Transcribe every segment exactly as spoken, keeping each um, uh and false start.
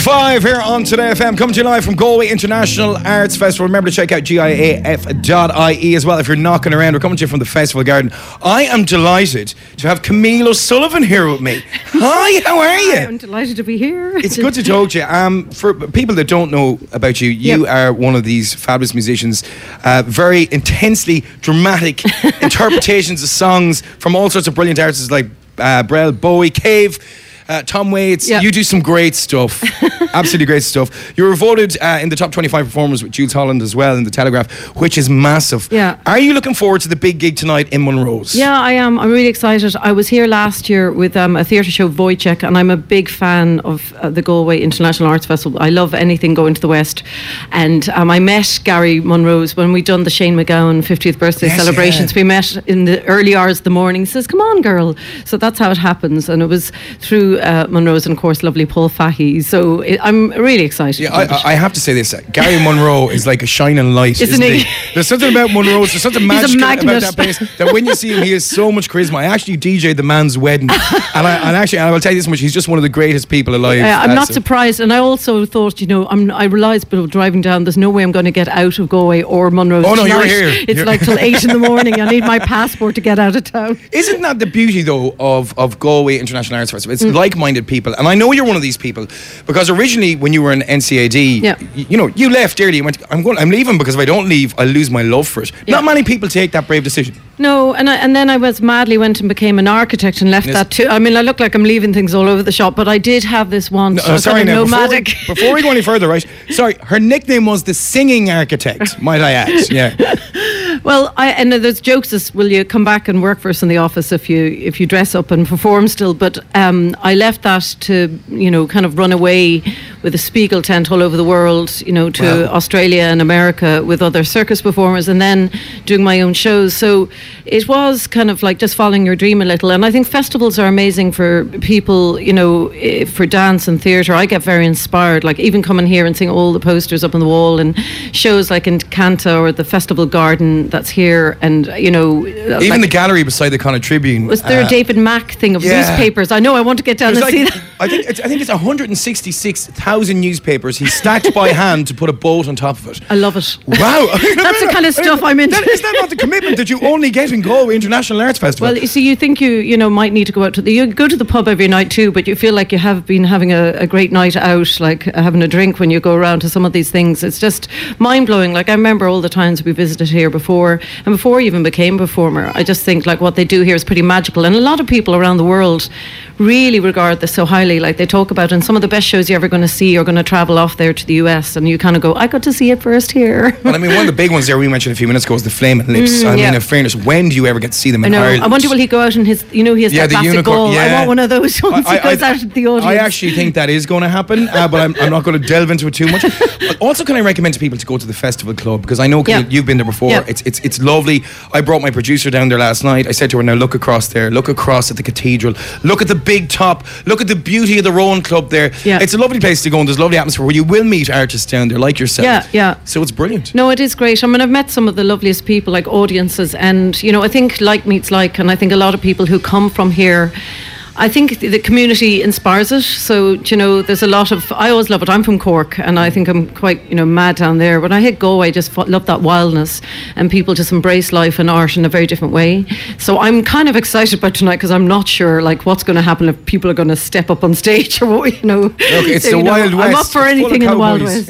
five here on Today F M, coming to you live from Galway International Arts Festival. Remember to check out G I A F dot I E as well if you're knocking around. We're coming to you from the Festival Garden. I am delighted to have Camille O'Sullivan here with me. Hi, how are you? I'm delighted to be here. It's good to talk to you. Um, for people that don't know about you, you yep. are one of these fabulous musicians, uh, very intensely dramatic interpretations of songs from all sorts of brilliant artists like uh, Brel, Bowie, Cave, Uh, Tom Waits. Yep. You do some great stuff. Absolutely great stuff. You were voted uh, in the top twenty-five performers with Jules Holland as well in the Telegraph, which is massive. Yeah. Are you looking forward to the big gig tonight in Monroe's? Yeah, I am. I'm really excited. I was here last year with um, a theatre show, Wojciech, and I'm a big fan of uh, the Galway International Arts Festival. I love anything going to the West. And um, I met Gary Monroe's when we'd done the Shane MacGowan fiftieth birthday yes, celebrations. Yeah. We met in the early hours of the morning. He says, come on, girl. So that's how it happens. And it was through Uh, Monroe's and of course lovely Paul Fahey, so it, I'm really excited. Yeah, I, I have to say this: uh, Gary Monroe is like a shining light, isn't, isn't he? he? There's something about Monroe's. There's something magical about that place. That when you see him, he has so much charisma. I actually D J'd the man's wedding, and, I, and actually, and I will tell you this much: he's just one of the greatest people alive. Uh, I'm uh, not so. surprised, and I also thought, you know, I'm, I realised, but driving down, there's no way I'm going to get out of Galway or Monroe's. Oh no, tonight. you're here. It's you're like till eight in the morning. I need my passport to get out of town. Isn't that the beauty, though, of of Galway International Arts Festival? It's mm. like-minded people, and I know you're one of these people because originally when you were in N C A D, yeah. you, you know, you left early. You went, I'm going, I'm leaving because if I don't leave, I'll lose my love for it. Yeah. Not many people take that brave decision. No, and I, and then I was madly went and became an architect and left yes. that too. I mean, I look like I'm leaving things all over the shop, but I did have this one. No, uh, sorry, now, nomadic. Before we, before we go any further, right? Sorry, her nickname was the Singing Architect, might I add? Yeah. Well, I, and there's jokes as, will you come back and work for us in the office if you if you dress up and perform still? But um, I left that to, you know, kind of run away with a Spiegel tent all over the world, you know, to wow. Australia and America with other circus performers, and then doing my own shows. So it was kind of like just following your dream a little. And I think festivals are amazing for people, you know, for dance and theatre. I get very inspired, like even coming here and seeing all the posters up on the wall and shows like in Canta or the Festival Garden that's here, and you know, even like, the gallery beside the Connacht Tribune. Was there uh, a David Mack thing of yeah. newspapers? I know. I want to get down and like, see that. I think it's, I think it's one hundred sixty-six thousand newspapers he stacked by hand to put a boat on top of it. I love it. Wow, that's the kind of stuff I'm into. That, is that not the commitment that you only get in Galway International Arts Festival? Well, you see, you think you you know might need to go out to the you go to the pub every night too, but you feel like you have been having a, a great night out, like uh, having a drink when you go around to some of these things. It's just mind blowing. Like I remember all the times we visited here before, and before I even became a performer, I just think like what they do here is pretty magical, and a lot of people around the world really regard this so highly. Like they talk about, and some of the best shows you're ever going to see are going to travel off there to the U S, and you kind of go, I got to see it first here. Well, I mean, one of the big ones there we mentioned a few minutes ago is the Flaming Lips. Mm, I yeah. mean, in fairness, when do you ever get to see them in I know. Ireland? I wonder will he go out in his, you know, he has yeah, that classic goal. Yeah. I want one of those ones I, I, he goes I, out at the audience. I actually think that is going to happen, uh, but I'm, I'm not going to delve into it too much. But also, can I recommend to people to go to the Festival Club, because I know yeah. you've been there before. Yeah. It's it's it's lovely. I brought my producer down there last night. I said to her, now look across there, look across at the cathedral, look at the big top, look at the beauty of the Rowan Club there. Yeah. It's a lovely place to go, and there's a lovely atmosphere where you will meet artists down there like yourself. Yeah, yeah. So it's brilliant. No, it is great. I mean, I've met some of the loveliest people, like audiences, and you know, I think like meets like, and I think a lot of people who come from here, I think the community inspires it. So, you know, there's a lot of, I always love it. I'm from Cork, and I think I'm quite, you know, mad down there. When I hit Galway, I just love that wildness, and people just embrace life and art in a very different way. So I'm kind of excited about tonight, because I'm not sure, like, what's going to happen if people are going to step up on stage or what, you know. Okay, it's so, the Wild know, West. I'm up for it's anything in the Wild West.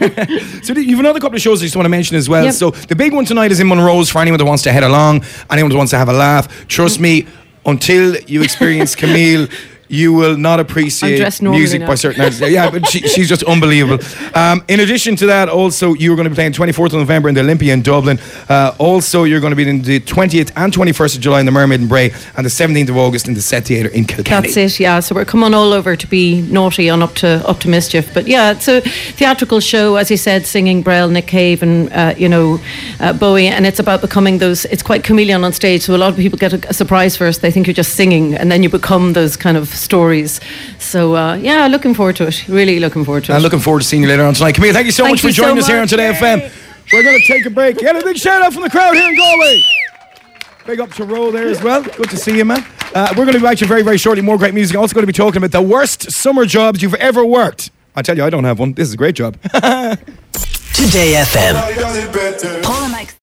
So you've another couple of shows I just want to mention as well. Yep. So the big one tonight is in Monroe's for anyone that wants to head along, anyone that wants to have a laugh. Trust me, until you experience Camille, you will not appreciate music now. by certain artists. Yeah, but she, she's just unbelievable. Um, in addition to that, also, you're going to be playing twenty-fourth of November in the Olympia in Dublin. Uh, also, you're going to be in the twentieth and twenty-first of July in the Mermaid in Bray, and the seventeenth of August in the Set Theatre in Kilkenny. That's it, yeah. So we're coming all over to be naughty and up to up to mischief. But yeah, it's a theatrical show, as you said, singing Brel, Nick Cave, and uh, you know, uh, Bowie, and it's about becoming those. It's quite chameleon on stage, so a lot of people get a, a surprise first. They think you're just singing, and then you become those kind of stories. So uh, yeah, looking forward to it. Really looking forward to it. I'm looking forward to seeing you later on tonight. Camille, thank you so thank much you for joining so us much. here on Today F M. We're going to take a break. Get a big shout out from the crowd here in Galway. Big up to Ro there as well. Good to see you, man. Uh, we're going to be back to you very, very shortly. More great music. Also going to be talking about the worst summer jobs you've ever worked. I tell you, I don't have one. This is a great job. Today F M. Paul and Mike.